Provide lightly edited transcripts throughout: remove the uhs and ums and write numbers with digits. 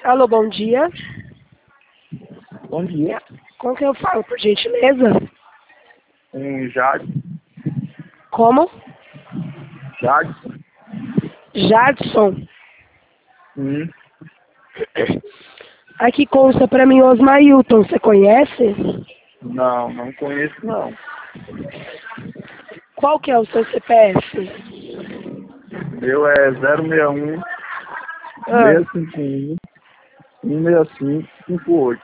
Alô, bom dia. Bom dia. Com quem eu falo, por gentileza? Jade. Como? Jade. Jadson. Hum. Aqui consta pra mim Osmar Hilton, você conhece? Não, não conheço não. Qual que é o seu CPF? Meu é 061 Ah, 651 165 58.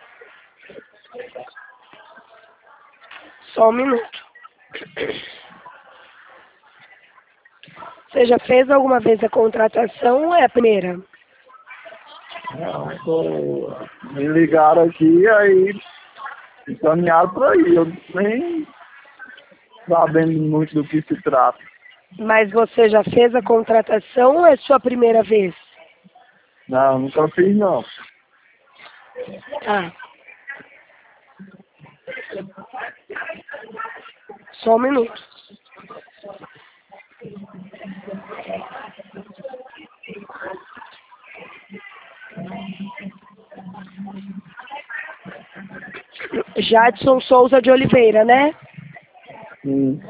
só um minuto. Você já fez alguma vez a contratação ou é a primeira? Não, me ligaram aqui, aí encaminharam por aí. Eu nem sabendo muito do que se trata. Mas você já fez a contratação ou é sua primeira vez? Não, nunca fiz não. Tá. Só um minuto. Jadson Souza de Oliveira, né? Hum.